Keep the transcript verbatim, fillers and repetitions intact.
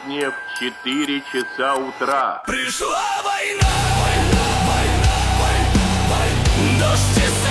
сегодня в четыре часа утра. Пришла война, война, война, война, война. Дождь и